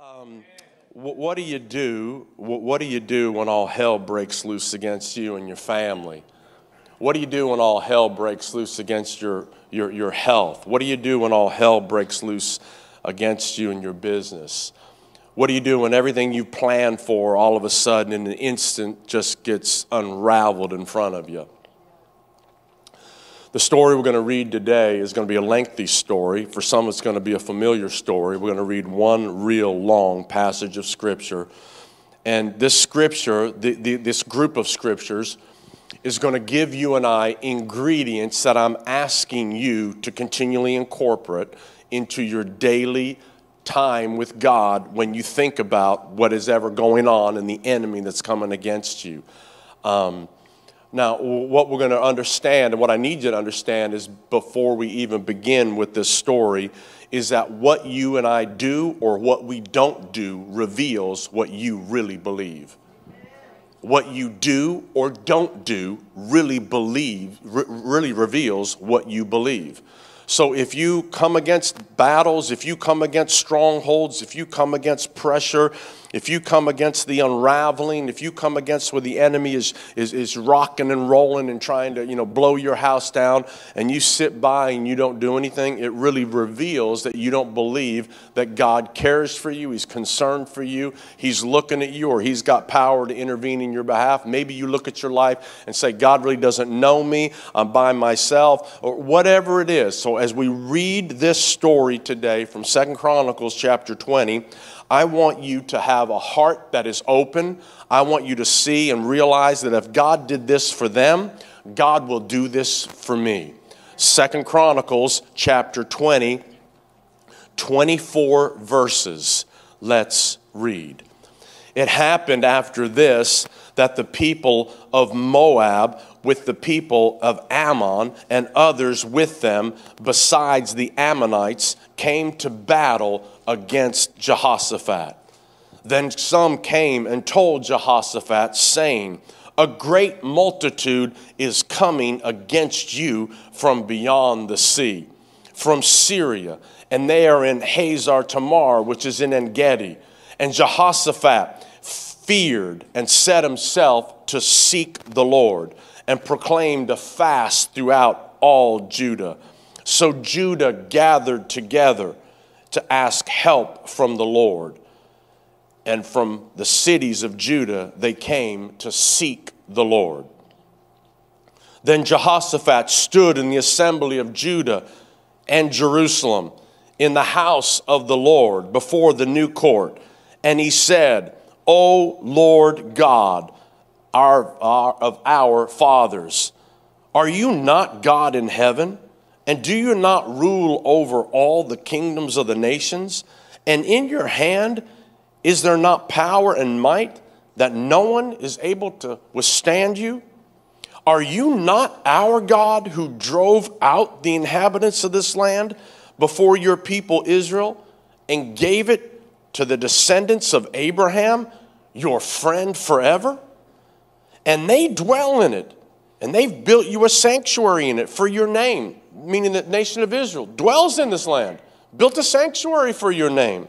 Um, what do you do? What do you do when all hell breaks loose against you and your family? What do you do when all hell breaks loose against your health? What do you do when all hell breaks loose against you and your business? What do you do when everything you planned for all of a sudden in an instant just gets unraveled in front of you? The story we're going to read today is going to be a lengthy story. For some, it's going to be a familiar story. We're going to read one real long passage of Scripture. And this Scripture, this group of Scriptures, is going to give you and I ingredients that I'm asking you to continually incorporate into your daily time with God when you think about what is ever going on and the enemy that's coming against you. Now, what we're going to understand, and what I need you to understand is before we even begin with this story, is that what you and I do or what we don't do reveals what you really believe. What you do or don't do really reveals what you believe. So if you come against battles, if you come against strongholds, if you come against pressure, if you come against the unraveling, if you come against where the enemy is rocking and rolling and trying to, blow your house down, and you sit by and you don't do anything, it really reveals that you don't believe that God cares for you, He's concerned for you, He's looking at you, or He's got power to intervene in your behalf. Maybe you look at your life and say, God really doesn't know me, I'm by myself, or whatever it is. So as we read this story today from 2 Chronicles chapter 20, I want you to have a heart that is open. I want you to see and realize that if God did this for them, God will do this for me. 2 Chronicles chapter 20, 24 verses. Let's read. It happened after this that the people of Moab with the people of Ammon and others with them, besides the Ammonites, came to battle against Jehoshaphat. Then some came and told Jehoshaphat, saying, a great multitude is coming against you from beyond the sea, from Syria, and they are in Hazar Tamar, which is in En-gedi. And Jehoshaphat feared and set himself to seek the Lord, and proclaimed a fast throughout all Judah. So Judah gathered together to ask help from the Lord. And from the cities of Judah they came to seek the Lord. Then Jehoshaphat stood in the assembly of Judah and Jerusalem in the house of the Lord before the new court. And he said, O Lord God, of our fathers, are you not God in heaven? And do you not rule over all the kingdoms of the nations? And in your hand is there not power and might that no one is able to withstand you? Are you not our God who drove out the inhabitants of this land before your people Israel and gave it to the descendants of Abraham, your friend forever? And they dwell in it, and they've built you a sanctuary in it for your name, meaning the nation of Israel dwells in this land, built a sanctuary for your name.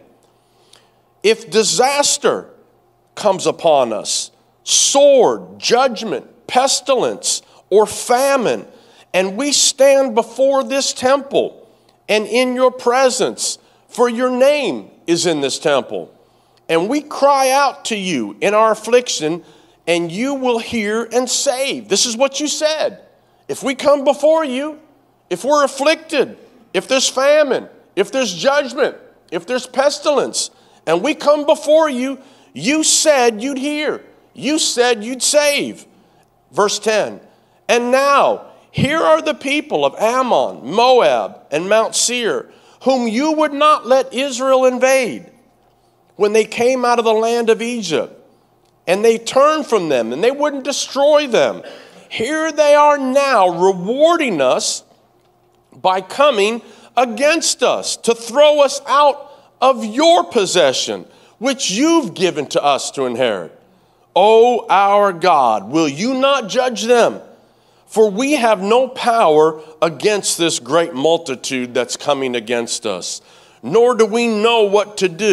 If disaster comes upon us, sword, judgment, pestilence, or famine, and we stand before this temple and in your presence, for your name is in this temple, and we cry out to you in our affliction, and you will hear and save. This is what you said. If we come before you, if we're afflicted, if there's famine, if there's judgment, if there's pestilence, and we come before you, you said you'd hear. You said you'd save. Verse 10, and now here are the people of Ammon, Moab, and Mount Seir, whom you would not let Israel invade when they came out of the land of Egypt. And they turned from them, and they wouldn't destroy them. Here they are now rewarding us by coming against us to throw us out of your possession, which you've given to us to inherit. O our God, will you not judge them? For we have no power against this great multitude that's coming against us, nor do we know what to do,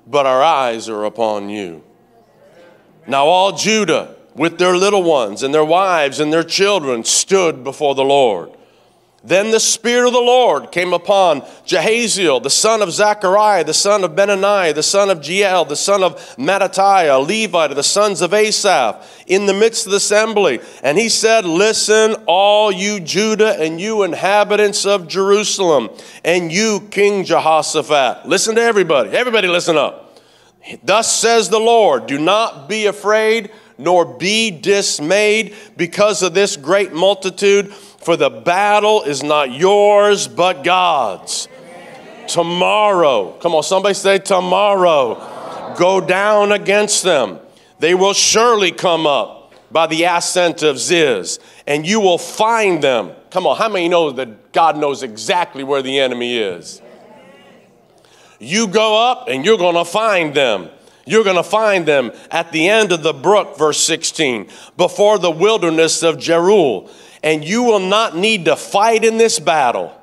but our eyes are upon you. Now all Judah, with their little ones and their wives and their children, stood before the Lord. Then the Spirit of the Lord came upon Jahaziel, the son of Zechariah, the son of Benaniah, the son of Jeiel, the son of Mattatiah, a Levite, the sons of Asaph, in the midst of the assembly. And he said, listen, all you Judah and you inhabitants of Jerusalem, and you King Jehoshaphat. Listen to everybody. Everybody listen up. Thus says the Lord, do not be afraid, nor be dismayed because of this great multitude, for the battle is not yours, but God's. Tomorrow, come on, somebody say tomorrow, go down against them. They will surely come up by the ascent of Ziz, and you will find them. Come on, how many know that God knows exactly where the enemy is? You go up and you're going to find them. You're going to find them at the end of the brook, verse 16, before the wilderness of Jeruel. And you will not need to fight in this battle.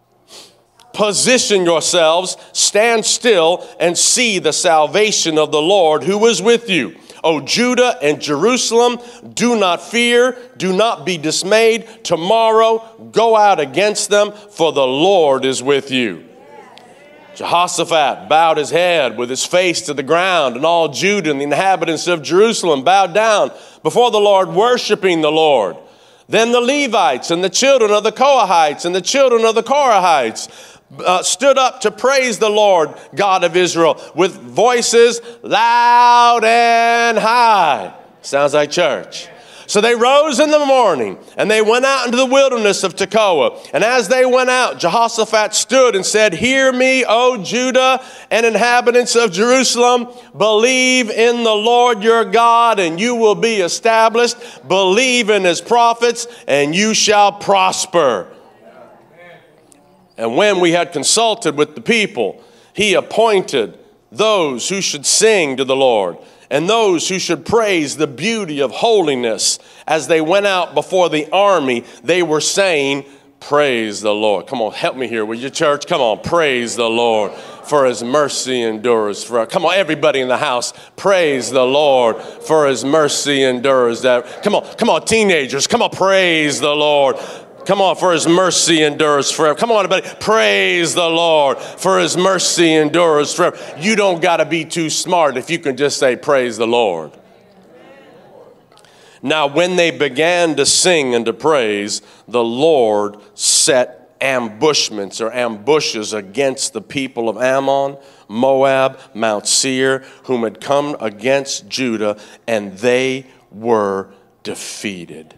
Position yourselves, stand still, and see the salvation of the Lord who is with you. O Judah and Jerusalem, do not fear, do not be dismayed. Tomorrow go out against them, for the Lord is with you. Jehoshaphat bowed his head with his face to the ground, and all Judah and the inhabitants of Jerusalem bowed down before the Lord, worshiping the Lord. Then the Levites and the children of the Kohathites and the children of the Korahites stood up to praise the Lord God of Israel with voices loud and high. Sounds like church. So they rose in the morning, and they went out into the wilderness of Tekoa. And as they went out, Jehoshaphat stood and said, hear me, O Judah and inhabitants of Jerusalem. Believe in the Lord your God, and you will be established. Believe in his prophets, and you shall prosper. And when we had consulted with the people, he appointed those who should sing to the Lord, and those who should praise the beauty of holiness. As they went out before the army, they were saying, praise the Lord. Come on, help me here with your church. Come on, praise the Lord, for his mercy endures forever. Come on, everybody in the house, praise the Lord, for his mercy endures. Come on, teenagers, come on, praise the Lord. Come on, for his mercy endures forever. Come on, everybody. Praise the Lord, for his mercy endures forever. You don't got to be too smart if you can just say, praise the Lord. Now, when they began to sing and to praise, the Lord set ambushments or ambushes against the people of Ammon, Moab, Mount Seir, whom had come against Judah, and they were defeated.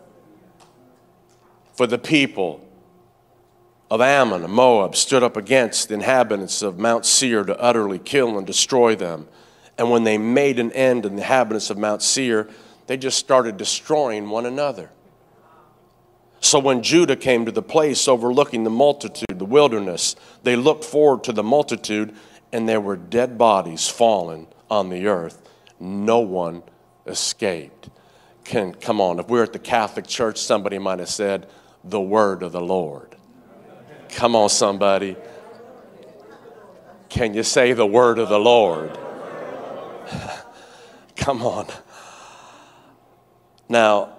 For the people of Ammon and Moab stood up against the inhabitants of Mount Seir to utterly kill and destroy them. And when they made an end in the inhabitants of Mount Seir, they just started destroying one another. So when Judah came to the place overlooking the multitude, the wilderness, they looked forward to the multitude, and there were dead bodies fallen on the earth. No one escaped. Come on, if we're at the Catholic Church, somebody might have said, the word of the Lord. Come on, somebody. Can you say the word of the Lord? Come on. Now,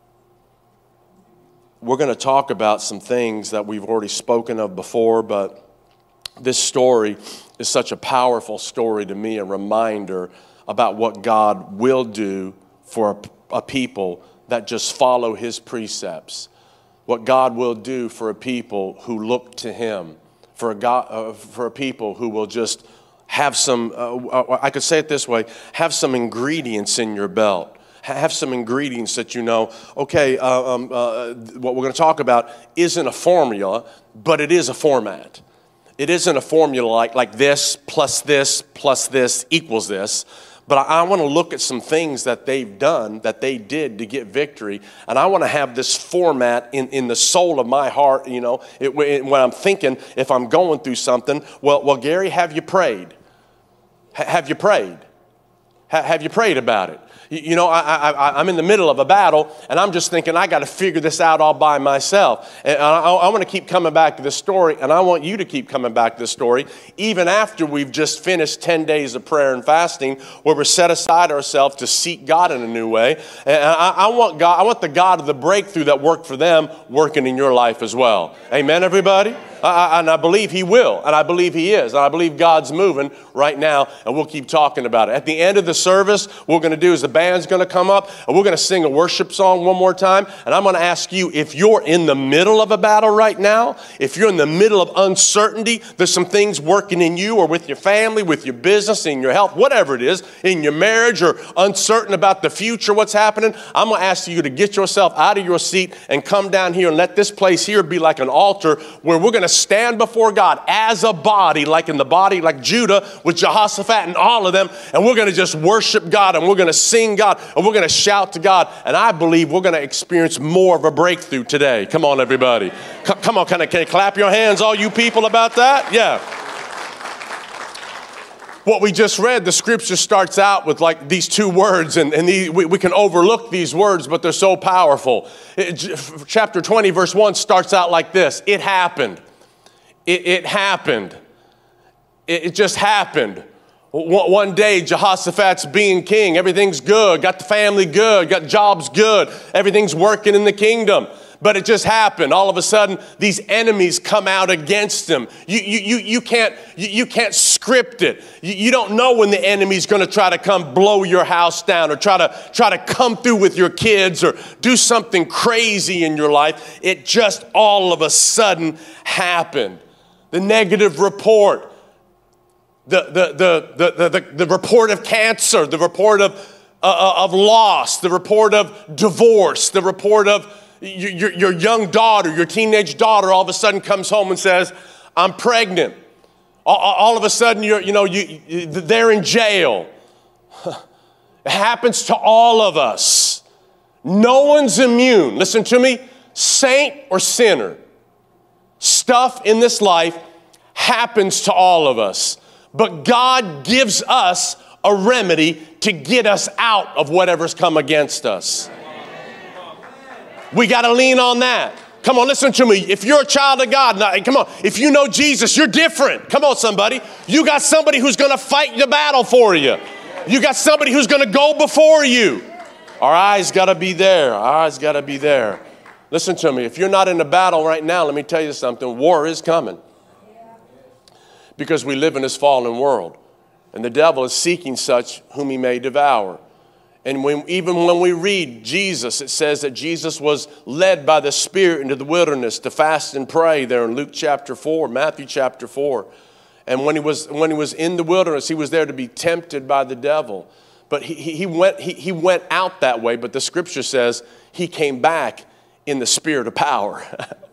we're going to talk about some things that we've already spoken of before, but this story is such a powerful story to me, a reminder about what God will do for a people that just follow his precepts. What God will do for a people who look to him, for a people who will just have some, I could say it this way, have some ingredients in your belt. Have some ingredients that you know, okay, what we're going to talk about isn't a formula, but it is a format. It isn't a formula like this plus this equals this. But I want to look at some things that they've done, that they did to get victory. And I want to have this format in the soul of my heart, you know, when I'm thinking, if I'm going through something, well, Gary, have you prayed? Have you prayed? Have you prayed about it? You know, I'm in the middle of a battle, and I'm just thinking, I got to figure this out all by myself. And I want to keep coming back to this story, and I want you to keep coming back to this story, even after we've just finished 10 days of prayer and fasting, where we're set aside ourselves to seek God in a new way. And I want the God of the breakthrough that worked for them working in your life as well. Amen, everybody? And I believe He will, and I believe He is, and I believe God's moving right now, and we'll keep talking about it. At the end of the service, what we're going to do is the band's going to come up, and we're going to sing a worship song one more time, and I'm going to ask you, if you're in the middle of a battle right now, if you're in the middle of uncertainty, there's some things working in you or with your family, with your business, in your health, whatever it is, in your marriage, or uncertain about the future, what's happening, I'm going to ask you to get yourself out of your seat and come down here and let this place here be like an altar where we're going to stand before God as a body, like in the body, like Judah with Jehoshaphat and all of them, and we're going to just worship God, and we're going to sing God, and we're going to shout to God, and I believe we're going to experience more of a breakthrough today. Come on, everybody. Come on, can you clap your hands, all you people, about that? Yeah. What we just read, the scripture starts out with like these two words, and we can overlook these words, but they're so powerful. Chapter 20, verse 1 starts out like this. It happened. It happened. It just happened. One day, Jehoshaphat's being king. Everything's good. Got the family good. Got jobs good. Everything's working in the kingdom. But it just happened. All of a sudden, these enemies come out against him. You can't script it. You don't know when the enemy's going to try to come blow your house down, or try to come through with your kids, or do something crazy in your life. It just all of a sudden happened. The negative report, the report of cancer, the report of loss, the report of divorce, the report of your young daughter, your teenage daughter, all of a sudden comes home and says, "I'm pregnant." All of a sudden, they're in jail. It happens to all of us. No one's immune. Listen to me, saint or sinner. Stuff in this life happens to all of us. But God gives us a remedy to get us out of whatever's come against us. We got to lean on that. Come on, listen to me. If you're a child of God, come on. If you know Jesus, you're different. Come on, somebody. You got somebody who's going to fight the battle for you. You got somebody who's going to go before you. Our eyes got to be there. Our eyes got to be there. Listen to me. If you're not in a battle right now, let me tell you something. War is coming. Because we live in this fallen world. And the devil is seeking such whom he may devour. And even when we read Jesus, it says that Jesus was led by the Spirit into the wilderness to fast and pray there in Luke chapter 4, Matthew chapter 4. And when he was in the wilderness, he was there to be tempted by the devil. But he went out that way, but the scripture says he came back in the spirit of power.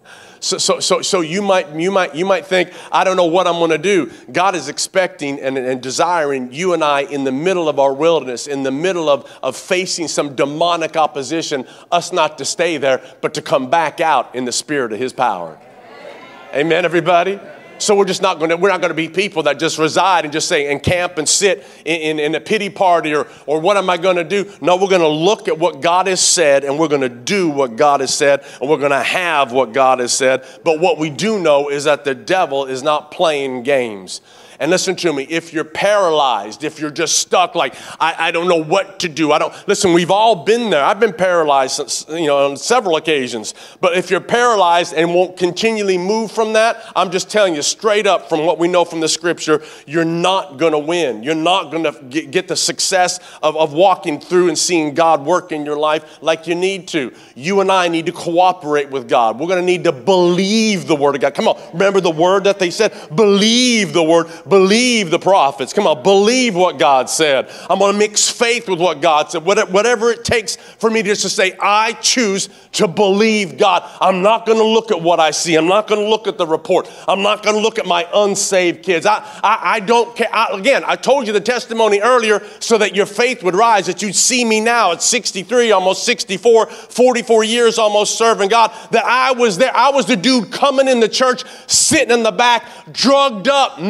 So you might think, I don't know what I'm going to do. God is expecting and desiring you and I in the middle of our wilderness, in the middle of facing some demonic opposition, us not to stay there, but to come back out in the spirit of His power. Amen, everybody? So we're not going to be people that just reside and just say and camp and sit in a pity party or what am I going to do? No, we're going to look at what God has said, and we're going to do what God has said, and we're going to have what God has said. But what we do know is that the devil is not playing games. And listen to me, if you're paralyzed, if you're just stuck like, I don't know what to do. Listen, we've all been there. I've been paralyzed, on several occasions. But if you're paralyzed and won't continually move from that, I'm just telling you straight up from what we know from the scripture, you're not going to win. You're not going to get the success of walking through and seeing God work in your life like you need to. You and I need to cooperate with God. We're going to need to believe the word of God. Come on, remember the word that they said? Believe the word. Believe the prophets. Come on, believe what God said. I'm going to mix faith with what God said. Whatever it takes for me just to say, I choose to believe God. I'm not going to look at what I see. I'm not going to look at the report. I'm not going to look at my unsaved kids. I don't care. Again, I told you the testimony earlier so that your faith would rise, that you'd see me now at 63, almost 64, 44 years almost serving God, that I was there. I was the dude coming in the church, sitting in the back, drugged up, messed up,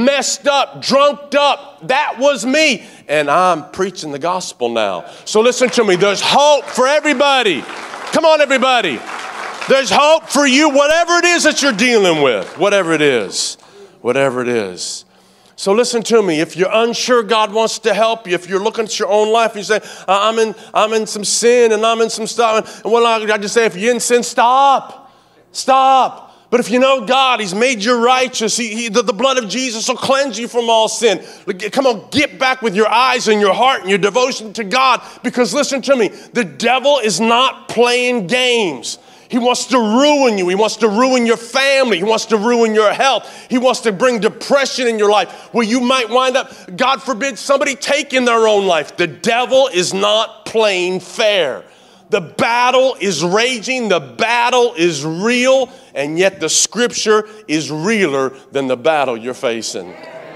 up, drunked up. That was me. And I'm preaching the gospel now. So listen to me. There's hope for everybody. Come on, everybody. There's hope for you, whatever it is that you're dealing with. Whatever it is. Whatever it is. So listen to me. If you're unsure God wants to help you, if you're looking at your own life and you say, I'm in some sin and I'm in some stuff. And well, I just say, if you're in sin, stop. Stop. But if you know God, He's made you righteous. The blood of Jesus will cleanse you from all sin. Come on, get back with your eyes and your heart and your devotion to God. Because listen to me, the devil is not playing games. He wants to ruin you. He wants to ruin your family. He wants to ruin your health. He wants to bring depression in your life where you might wind up, God forbid, somebody taking their own life. The devil is not playing fair. The battle is raging. The battle is real. And yet the scripture is realer than the battle you're facing.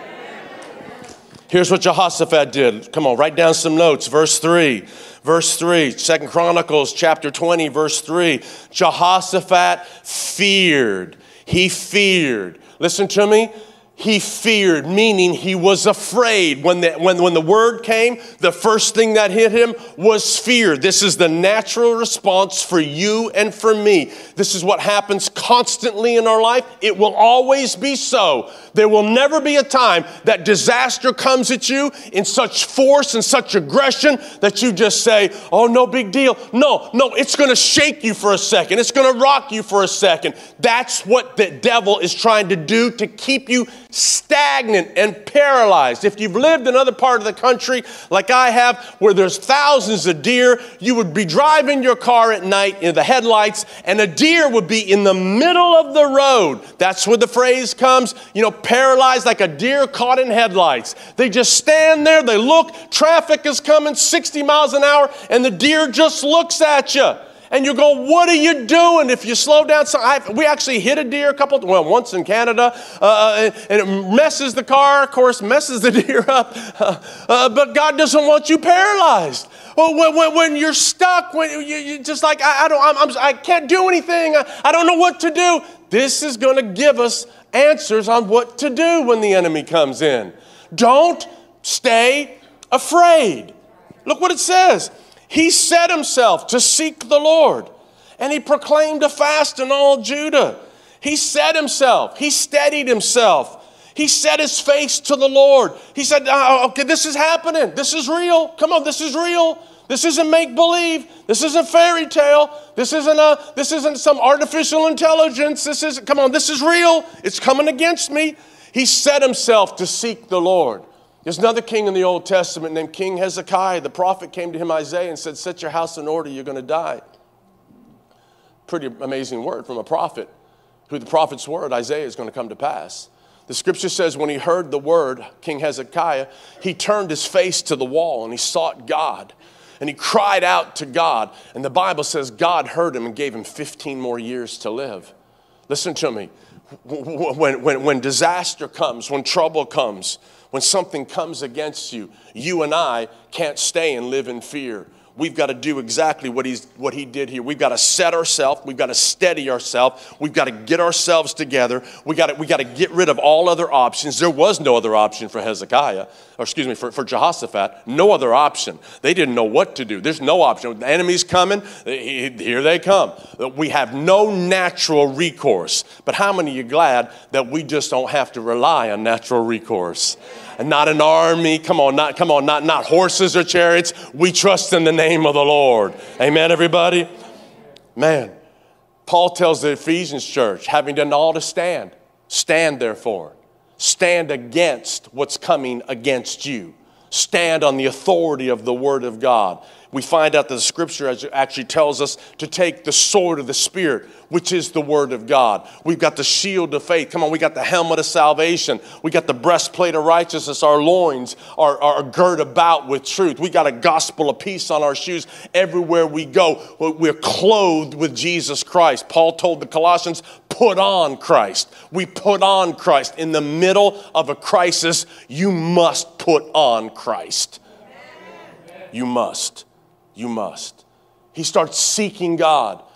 Here's what Jehoshaphat did. Come on, write down some notes. Verse 3. Verse 3, 2 Chronicles chapter 20, verse 3. Jehoshaphat feared. He feared. Listen to me. He feared, meaning he was afraid. When the word came, the first thing that hit him was fear. This is the natural response for you and for me. This is what happens constantly in our life. It will always be so. There will never be a time that disaster comes at you in such force and such aggression that you just say, oh, no big deal. No, it's going to shake you for a second. It's going to rock you for a second. That's what the devil is trying to do, to keep you stagnant and paralyzed. If you've lived in another part of the country like I have, where there's thousands of deer, you would be driving your car at night in the headlights and a deer would be in the middle of the road. That's where the phrase comes, paralyzed like a deer caught in headlights. They just stand there, they look, traffic is coming 60 miles an hour, and the deer just looks at you. And you go, what are you doing? If you slow down, we actually hit a deer once in Canada, and it messes the car, of course, messes the deer up. But God doesn't want you paralyzed. When you're stuck, when you just like, I can't do anything. I don't know what to do. This is going to give us answers on what to do when the enemy comes in. Don't stay afraid. Look what it says. He set himself to seek the Lord, and he proclaimed a fast in all Judah. He set himself. He steadied himself. He set his face to the Lord. He said, okay, this is happening. This is real. Come on, this is real. This isn't make-believe. This isn't fairy tale. This isn't some artificial intelligence. This is real. It's coming against me. He set himself to seek the Lord. There's another king in the Old Testament named King Hezekiah. The prophet came to him, Isaiah, and said, set your house in order, you're going to die. Pretty amazing word from a prophet. Who the prophet's word, Isaiah, is going to come to pass. The scripture says when he heard the word, King Hezekiah, he turned his face to the wall and he sought God. And he cried out to God. And the Bible says God heard him and gave him 15 more years to live. Listen to me. When disaster comes, when trouble comes, when something comes against you, you and I can't stay and live in fear. We've got to do exactly what he did here. We've got to set ourselves. We've got to steady ourselves. We've got to get ourselves together. We got to get rid of all other options. There was no other option for for Jehoshaphat. No other option. They didn't know what to do. There's no option. The enemy's coming. Here they come. We have no natural recourse. But how many of you glad that we just don't have to rely on natural recourse? And not an army, not horses or chariots. We trust in the name of the Lord. Amen, everybody? Man, Paul tells the Ephesians church, having done all to stand therefore. Stand against what's coming against you. Stand on the authority of the Word of God. We find out that the scripture actually tells us to take the sword of the Spirit, which is the Word of God. We've got the shield of faith. Come on, we got the helmet of salvation. We got the breastplate of righteousness. Our loins are girt about with truth. We got a gospel of peace on our shoes. Everywhere we go, we're clothed with Jesus Christ. Paul told the Colossians, put on Christ. We put on Christ. In the middle of a crisis, you must put on Christ. You must. You must. He starts seeking God.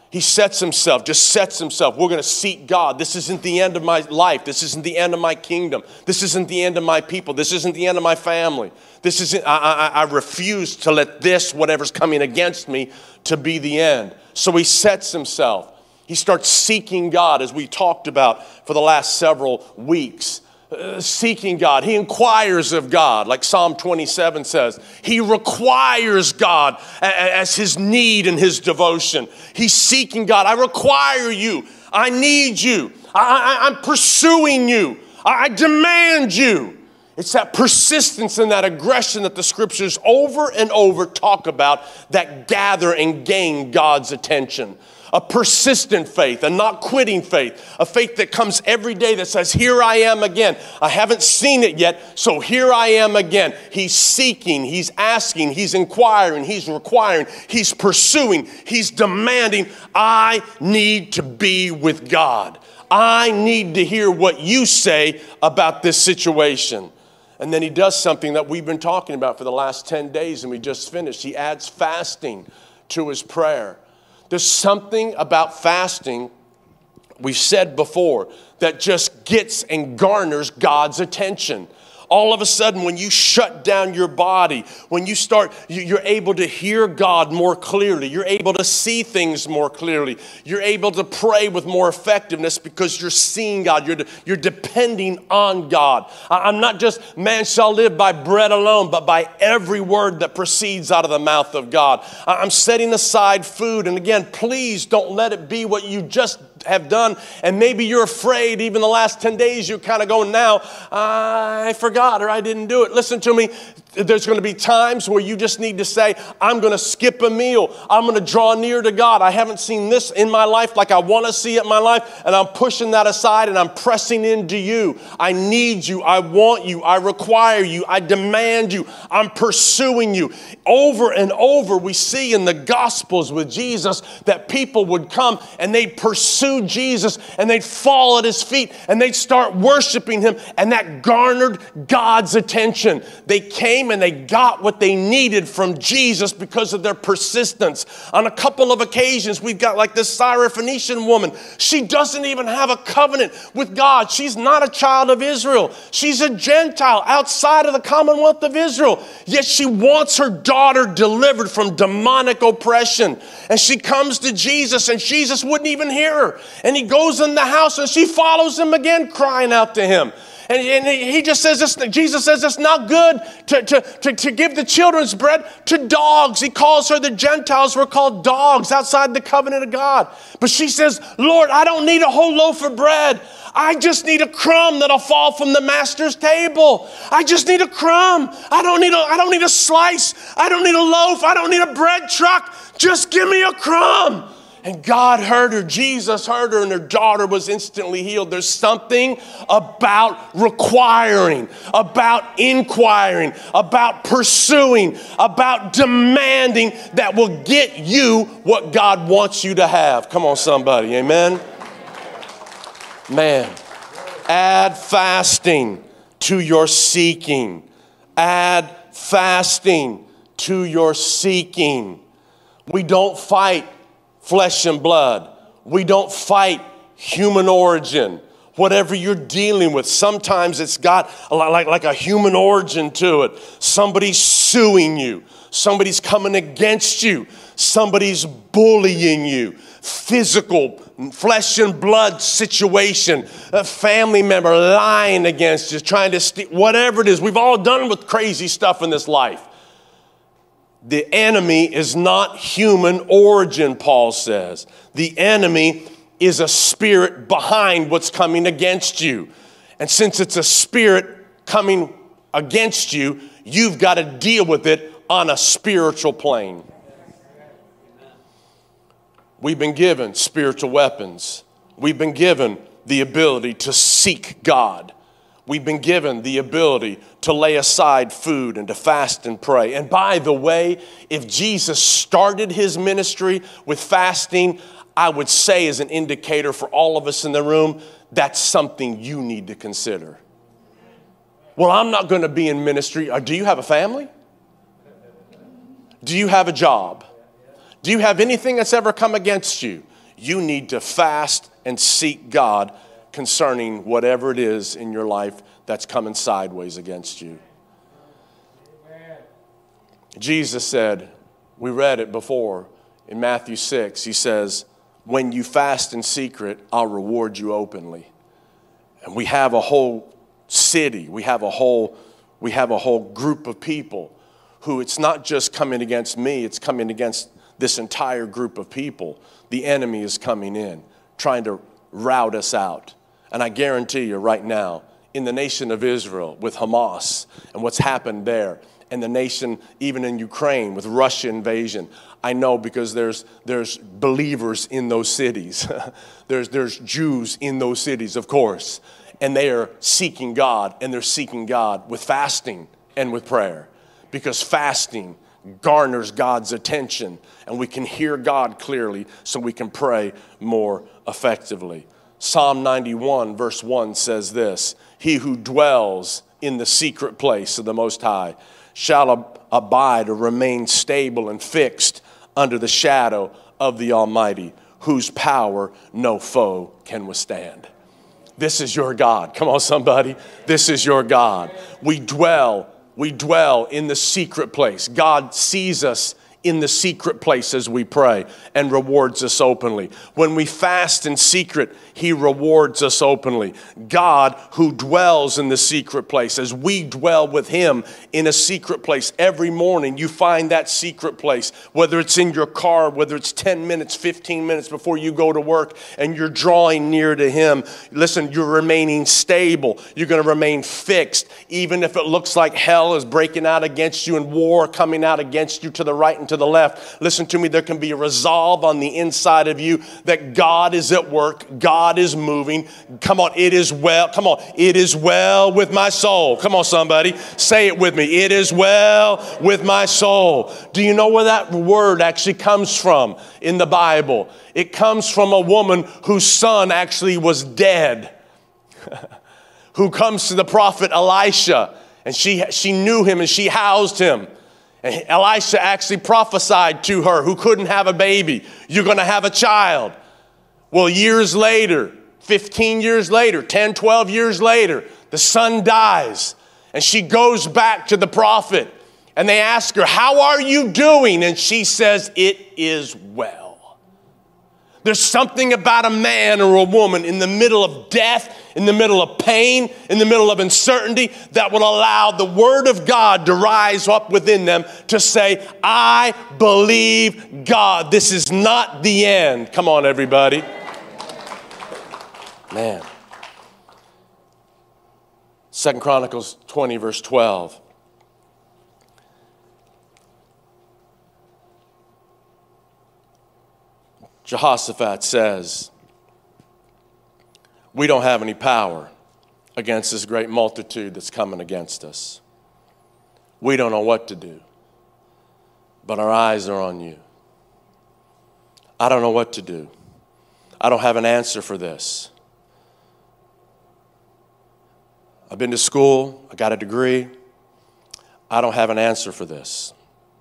He sets himself. We're going to seek God. This isn't the end of my life. This isn't the end of my kingdom. This isn't the end of my people. This isn't the end of my family. This isn't, I refuse to let this, whatever's coming against me, to be the end. So he sets himself. He starts seeking God, as we talked about for the last several weeks. Seeking God. He inquires of God, like Psalm 27 says. He requires God as his need and his devotion. He's seeking God. I require you. I need you. I'm pursuing you. I demand you. It's that persistence and that aggression that the scriptures over and over talk about that gather and gain God's attention. A persistent faith, a not quitting faith, a faith that comes every day that says, here I am again. I haven't seen it yet, so here I am again. He's seeking, he's asking, he's inquiring, he's requiring, he's pursuing, he's demanding. I need to be with God. I need to hear what you say about this situation. And then he does something that we've been talking about for the last 10 days and we just finished. He adds fasting to his prayer. There's something about fasting, we've said before, that just gets and garners God's attention. All of a sudden, when you shut down your body, when you start, you're able to hear God more clearly. You're able to see things more clearly. You're able to pray with more effectiveness because you're seeing God. You're depending on God. I'm not just man shall live by bread alone, but by every word that proceeds out of the mouth of God. I'm setting aside food. And again, please don't let it be what you just have done, and maybe you're afraid. Even the last 10 days you're kind of going, now I forgot or I didn't do it. Listen to me, there's going to be times where you just need to say, I'm going to skip a meal. I'm going to draw near to God. I haven't seen this in my life like I want to see it in my life, and I'm pushing that aside and I'm pressing into you. I need you. I want you. I require you. I demand you. I'm pursuing you. Over and over we see in the Gospels with Jesus that people would come and they'd pursue Jesus and they'd fall at his feet and they'd start worshiping him, and that garnered God's attention. They came and they got what they needed from Jesus because of their persistence. On a couple of occasions, we've got like this Syrophoenician woman. She doesn't even have a covenant with God. She's not a child of Israel. She's a Gentile outside of the Commonwealth of Israel. Yet she wants her daughter delivered from demonic oppression. And she comes to Jesus and Jesus wouldn't even hear her. And he goes in the house and she follows him again, crying out to him. And he just says this, Jesus says it's not good to give the children's bread to dogs. He calls her, the Gentiles were called dogs outside the covenant of God. But she says, Lord, I don't need a whole loaf of bread. I just need a crumb that'll fall from the master's table. I just need a crumb. I don't need a slice. I don't need a loaf. I don't need a bread truck. Just give me a crumb. And God heard her, Jesus heard her, and her daughter was instantly healed. There's something about requiring, about inquiring, about pursuing, about demanding that will get you what God wants you to have. Come on, somebody, amen? Man, add fasting to your seeking. Add fasting to your seeking. We don't fight flesh and blood. We don't fight human origin. Whatever you're dealing with, sometimes it's got like a human origin to it. Somebody's suing you. Somebody's coming against you. Somebody's bullying you. Physical, flesh and blood situation. A family member lying against you, trying to steal, whatever it is. We've all done with crazy stuff in this life. The enemy is not human origin, Paul says. The enemy is a spirit behind what's coming against you. And since it's a spirit coming against you, you've got to deal with it on a spiritual plane. We've been given spiritual weapons. We've been given the ability to seek God. We've been given the ability to lay aside food and to fast and pray. And by the way, if Jesus started his ministry with fasting, I would say as an indicator for all of us in the room, that's something you need to consider. Well, I'm not going to be in ministry. Do you have a family? Do you have a job? Do you have anything that's ever come against you? You need to fast and seek God concerning whatever it is in your life that's coming sideways against you. Jesus said, we read it before in Matthew 6, he says, when you fast in secret, I'll reward you openly. And we have a whole city, we have a whole group of people who it's not just coming against me, it's coming against this entire group of people. The enemy is coming in, trying to rout us out. And I guarantee you right now, in the nation of Israel with Hamas and what's happened there, and the nation even in Ukraine with Russia invasion, I know because there's believers in those cities. there's Jews in those cities, of course. And they are seeking God, and they're seeking God with fasting and with prayer. Because fasting garners God's attention, and we can hear God clearly so we can pray more effectively. Psalm 91 verse 1 says this, he who dwells in the secret place of the Most High shall abide or remain stable and fixed under the shadow of the Almighty, whose power no foe can withstand. This is your God. Come on, somebody. This is your God. We dwell in the secret place. God sees us in the secret place as we pray and rewards us openly. When we fast in secret, he rewards us openly. God who dwells in the secret place, as we dwell with him in a secret place every morning, you find that secret place, whether it's in your car, whether it's 10 minutes, 15 minutes before you go to work, and you're drawing near to him. Listen, you're remaining stable. You're going to remain fixed, even if it looks like hell is breaking out against you and war coming out against you to the right and to the left. Listen to me, there can be a resolve on the inside of you that God is at work, God is moving. Come on, it is well. Come on, it is well with my soul. Come on, somebody, say it with me. It is well with my soul. Do you know where that word actually comes from in the Bible? It comes from a woman whose son actually was dead, who comes to the prophet Elisha, and she knew him and she housed him. And Elisha actually prophesied to her, who couldn't have a baby, you're going to have a child. Well, years later, 15 years later, 10, 12 years later, the son dies. And she goes back to the prophet. And they ask her, how are you doing? And she says, it is well. There's something about a man or a woman in the middle of death, in the middle of pain, in the middle of uncertainty, that will allow the word of God to rise up within them to say, I believe God. This is not the end. Come on, everybody. Man. 2 Chronicles 20, verse 12. Jehoshaphat says, we don't have any power against this great multitude that's coming against us. We don't know what to do, but our eyes are on you. I don't know what to do. I don't have an answer for this. I've been to school, I got a degree. I don't have an answer for this.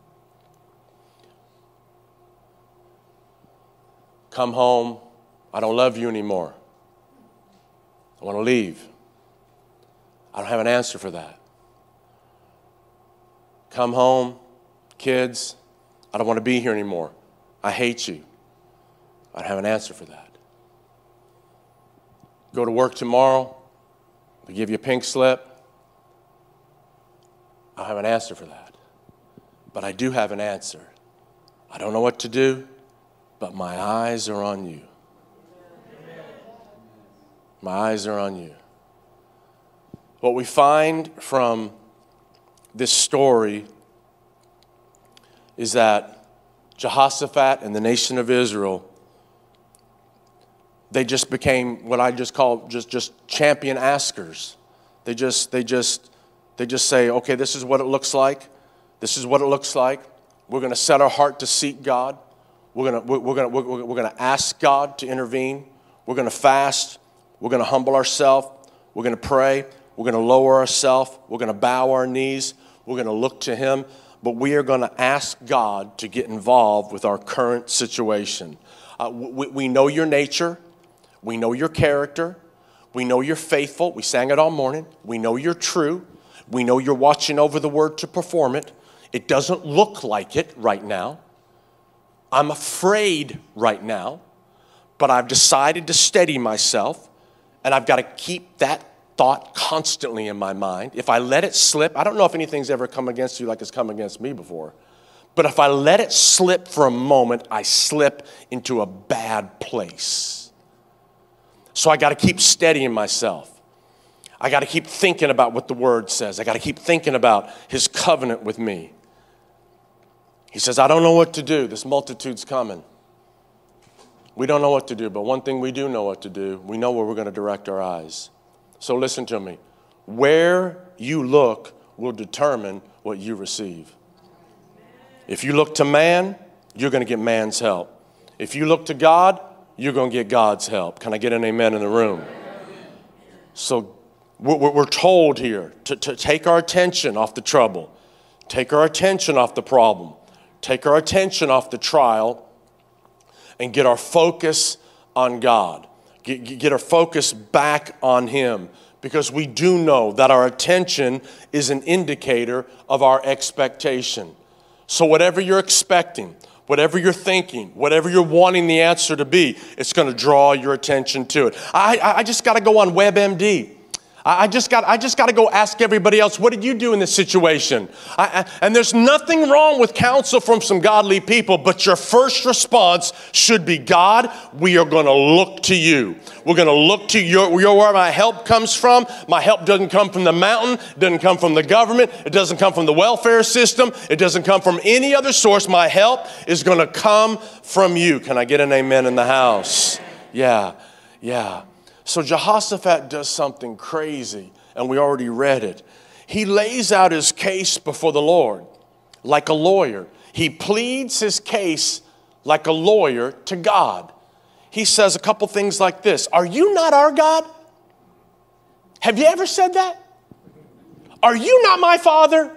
Come home, I don't love you anymore. I want to leave. I don't have an answer for that. Come home, kids, I don't want to be here anymore. I hate you. I don't have an answer for that. Go to work tomorrow, they give you a pink slip. I don't have an answer for that. But I do have an answer. I don't know what to do, but my eyes are on you. My eyes are on you. What we find from this story is that Jehoshaphat and the nation of Israel, they just became what I just call just champion askers. They just say, okay, this is what it looks like. This is what it looks like. We're going to set our heart to seek God. We're going to ask God to intervene. We're going to fast. We're going to humble ourselves. We're going to pray. We're going to lower ourselves. We're going to bow our knees. We're going to look to him. But we are going to ask God to get involved with our current situation. We know your nature. We know your character. We know you're faithful. We sang it all morning. We know you're true. We know you're watching over the word to perform it. It doesn't look like it right now. I'm afraid right now, but I've decided to steady myself, and I've got to keep that thought constantly in my mind. If I let it slip, I don't know if anything's ever come against you like it's come against me before, but if I let it slip for a moment, I slip into a bad place. So I got to keep steadying myself. I got to keep thinking about what the word says. I got to keep thinking about his covenant with me. He says, I don't know what to do. This multitude's coming. We don't know what to do, but one thing we do know what to do. We know where we're going to direct our eyes. So listen to me. Where you look will determine what you receive. If you look to man, you're going to get man's help. If you look to God, you're going to get God's help. Can I get an amen in the room? So we're told here to take our attention off the trouble. Take our attention off the problem. Take our attention off the trial and get our focus on God. Get our focus back on him, because we do know that our attention is an indicator of our expectation. So whatever you're expecting, whatever you're thinking, whatever you're wanting the answer to be, it's going to draw your attention to it. I just got to go on WebMD. I just got to go ask everybody else, what did you do in this situation? And there's nothing wrong with counsel from some godly people, but your first response should be, God, we are going to look to you. We're going to look to where my help comes from. My help doesn't come from the mountain. It doesn't come from the government. It doesn't come from the welfare system. It doesn't come from any other source. My help is going to come from you. Can I get an amen in the house? Yeah. So Jehoshaphat does something crazy, and we already read it. He lays out his case before the Lord like a lawyer. He pleads his case like a lawyer to God. He says a couple things like this. Are you not our God? Have you ever said that? Are you not my father?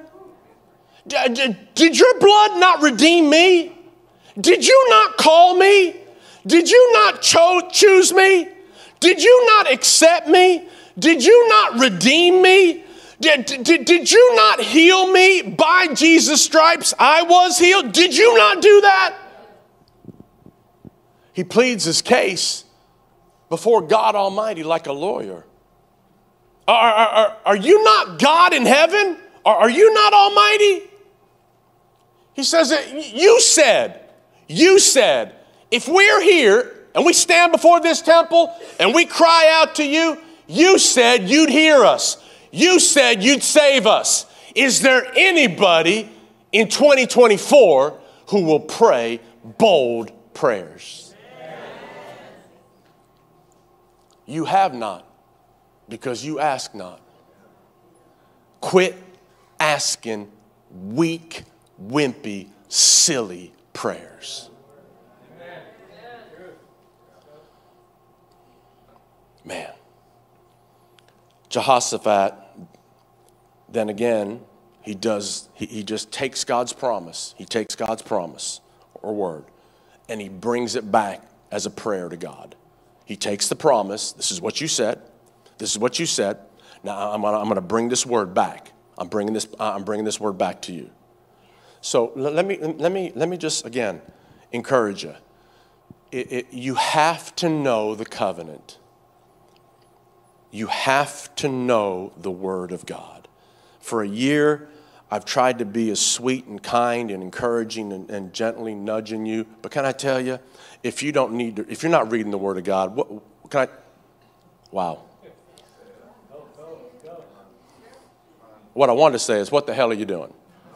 Did your blood not redeem me? Did you not call me? Did you not choose me? Did you not accept me? Did you not redeem me? Did you not heal me? By Jesus' stripes I was healed. Did you not do that? He pleads his case before God Almighty like a lawyer. Are you not God in heaven? Are you not Almighty? He says, you said, if we're here and we stand before this temple and we cry out to you, you said you'd hear us. You said you'd save us. Is there anybody in 2024 who will pray bold prayers? You have not, because you ask not. Quit asking weak, wimpy, silly prayers. Man. Jehoshaphat, then again, he just takes God's promise. He takes God's promise or word, and he brings it back as a prayer to God. He takes the promise. This is what you said. This is what you said. Now I'm going to bring this word back. I'm bringing this word back to you. So let me just again encourage you. You have to know the covenant. You have to know the Word of God. For a year, I've tried to be as sweet and kind and encouraging and gently nudging you. But can I tell you, if you're not reading the Word of God, wow. What I wanted to say is, what the hell are you doing?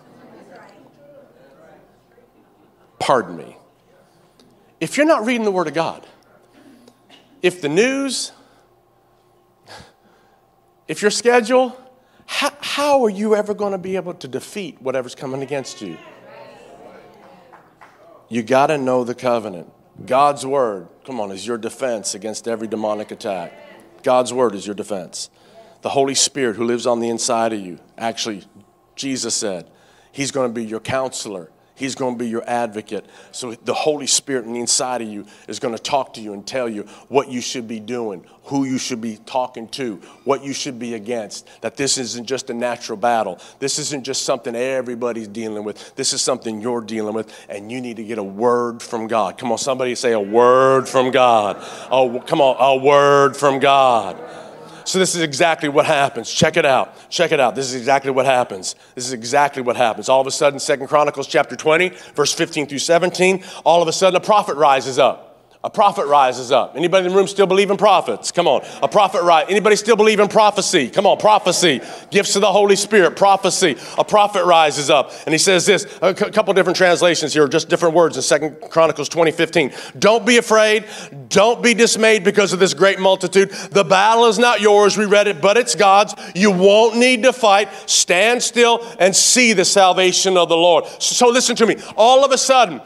Pardon me. If you're not reading the Word of God, if the news, if your schedule, how are you ever going to be able to defeat whatever's coming against you? You got to know the covenant. God's word, come on, is your defense against every demonic attack. God's word is your defense. The Holy Spirit who lives on the inside of you, actually, Jesus said, he's going to be your counselor. He's going to be your advocate. So the Holy Spirit on the inside of you is going to talk to you and tell you what you should be doing, who you should be talking to, what you should be against, that this isn't just a natural battle. This isn't just something everybody's dealing with. This is something you're dealing with, and you need to get a word from God. Come on, somebody say a word from God. Oh, come on, a word from God. So this is exactly what happens. Check it out. Check it out. This is exactly what happens. This is exactly what happens. All of a sudden, 2 Chronicles chapter 20, verse 15 through 17, all of a sudden a prophet rises up. A prophet rises up. Anybody in the room still believe in prophets? Come on. A prophet rise. Anybody still believe in prophecy? Come on, prophecy. Gifts of the Holy Spirit, prophecy. A prophet rises up and he says this, a couple different translations here, just different words in 2 Chronicles 20:15. Don't be afraid. Don't be dismayed because of this great multitude. The battle is not yours. We read it, but it's God's. You won't need to fight. Stand still and see the salvation of the Lord. So listen to me. All of a sudden,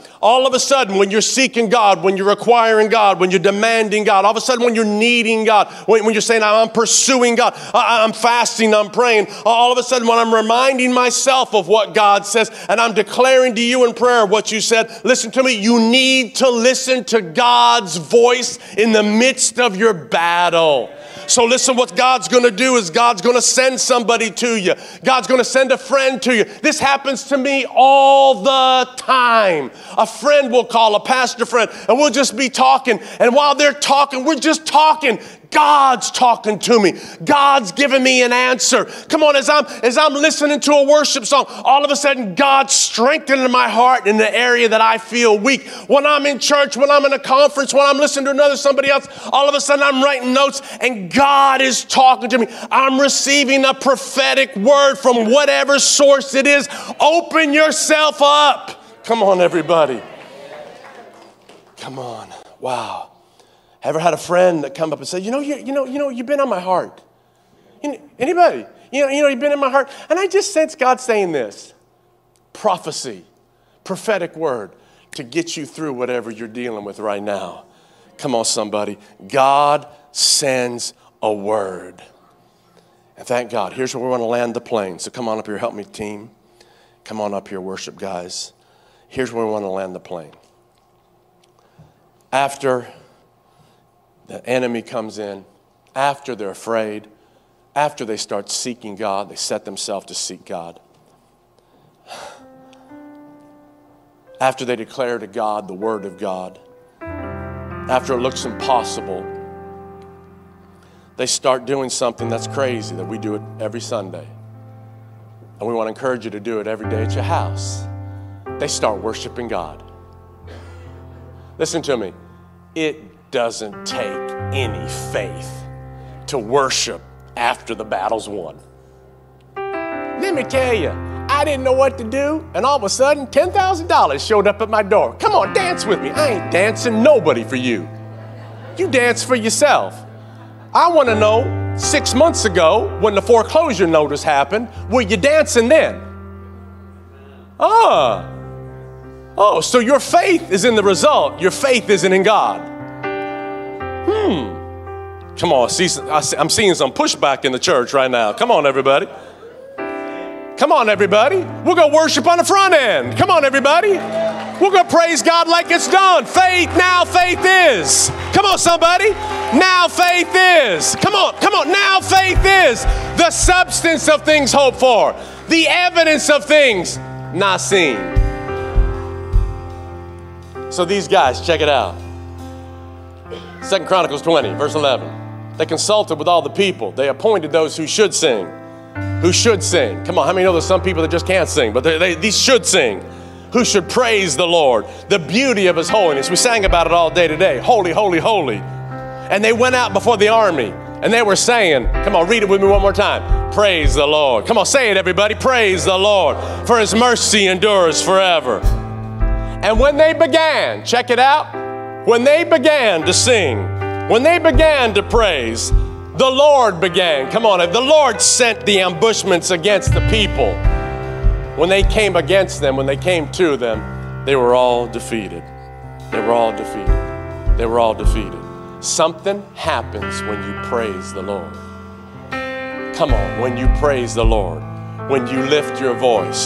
when you're seeking God, when you're requiring God, when you're demanding God, all of a sudden when you're needing God, when you're saying, I'm pursuing God, I'm fasting, I'm praying, all of a sudden when I'm reminding myself of what God says and I'm declaring to you in prayer what you said, listen to me, you need to listen to God's voice in the midst of your battle. So listen, what God's going to do is God's going to send somebody to you. God's going to send a friend to you. This happens to me all the time. A friend will call, a pastor friend, and we'll just be talking. And while they're talking, we're just talking. God's talking to me. God's giving me an answer. Come on, as I'm listening to a worship song, all of a sudden God's strengthening my heart in the area that I feel weak. When I'm in church, when I'm in a conference, when I'm listening to somebody else, all of a sudden I'm writing notes and God is talking to me. I'm receiving a prophetic word from whatever source it is. Open yourself up. Come on, everybody. Come on. Wow. Ever had a friend that come up and say, you've been on my heart. Anybody? You've been in my heart. And I just sense God saying this. Prophecy, prophetic word to get you through whatever you're dealing with right now. Come on, somebody. God sends a word. And thank God. Here's where we want to land the plane. So come on up here. Help me, team. Come on up here, worship guys. Here's where we want to land the plane. After the enemy comes in, after they're afraid, after they start seeking God, they set themselves to seek God. After they declare to God the word of God, after it looks impossible, they start doing something that's crazy, that we do it every Sunday. And we want to encourage you to do it every day at your house. They start worshiping God. Listen to me. It doesn't take any faith to worship after the battle's won. Let me tell you, I didn't know what to do, and all of a sudden, $10,000 showed up at my door. Come on, dance with me. I ain't dancing nobody for you. You dance for yourself. I want to know, 6 months ago, when the foreclosure notice happened, were you dancing then? Oh, so your faith is in the result. Your faith isn't in God. Come on, I'm seeing some pushback in the church right now. Come on, everybody. Come on, everybody. We're going to worship on the front end. Come on, everybody. We're going to praise God like it's done. Faith, now faith is. Come on, somebody. Now faith is. Come on. Now faith is the substance of things hoped for, the evidence of things not seen. So these guys, check it out. 2 Chronicles 20, verse 11. They consulted with all the people. They appointed those who should sing. Who should sing? Come on, how many know there's some people that just can't sing, but these should sing. Who should praise the Lord, the beauty of his holiness. We sang about it all day today. Holy, holy, holy. And they went out before the army and they were saying, come on, read it with me one more time. Praise the Lord. Come on, say it, everybody. Praise the Lord, for his mercy endures forever. And when they began, check it out, when they began to sing, when they began to praise, the Lord began. Come on, the Lord sent the ambushments against the people. When they came against them, when they came to them, they were all defeated. They were all defeated. They were all defeated. Something happens when you praise the Lord. Come on, when you praise the Lord, when you lift your voice,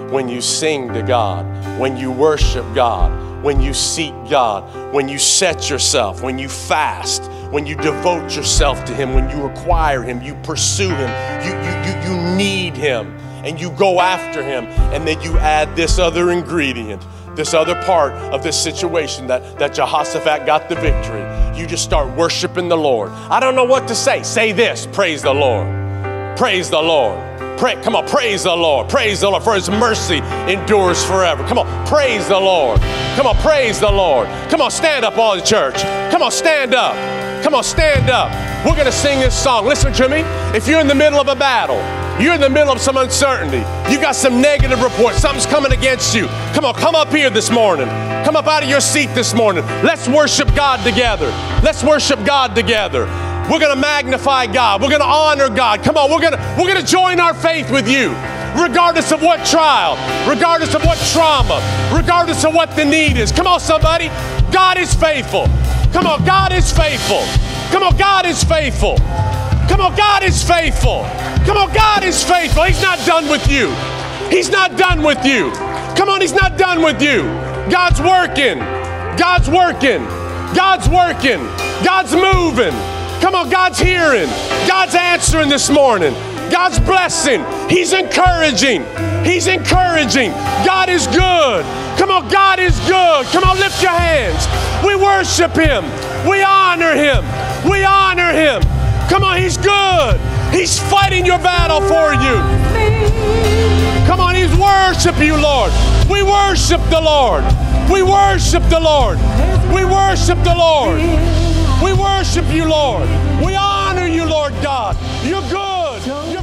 when you sing to God, when you worship God, when you seek God, when you set yourself, when you fast, when you devote yourself to Him, when you acquire Him, you pursue Him, you need Him, and you go after Him, and then you add this other ingredient, this other part of this situation that Jehoshaphat got the victory. You just start worshiping the Lord. I don't know what to say. Say this: praise the Lord. Praise the Lord. Come on, praise the Lord. Praise the Lord, for His mercy endures forever. Come on, praise the Lord. Come on, praise the Lord. Come on, stand up, all the church. Come on, stand up. Come on, stand up. We're going to sing this song. Listen to me. If you're in the middle of a battle, you're in the middle of some uncertainty, you got some negative reports, something's coming against you, come on, come up here this morning. Come up out of your seat this morning. Let's worship God together. Let's worship God together. We're going to magnify God. We're going to honor God. Come on, we're going to join our faith with you, regardless of what trial, regardless of what trauma, regardless of what the need is. Come on, somebody. God is faithful. Come on, God is faithful. Come on, God is faithful. Come on, God is faithful. Come on, God is faithful. He's not done with you. He's not done with you. Come on, He's not done with you. God's working. God's working. God's working. God's moving. Come on, God's hearing. God's answering this morning. God's blessing. He's encouraging. He's encouraging. God is good. Come on, God is good. Come on, lift your hands. We worship Him. We honor Him. We honor Him. Come on, He's good. He's fighting your battle for you. Come on, He's worship you, Lord. We worship the Lord. We worship the Lord. We worship the Lord. We worship you, Lord. We honor you, Lord God. You're good.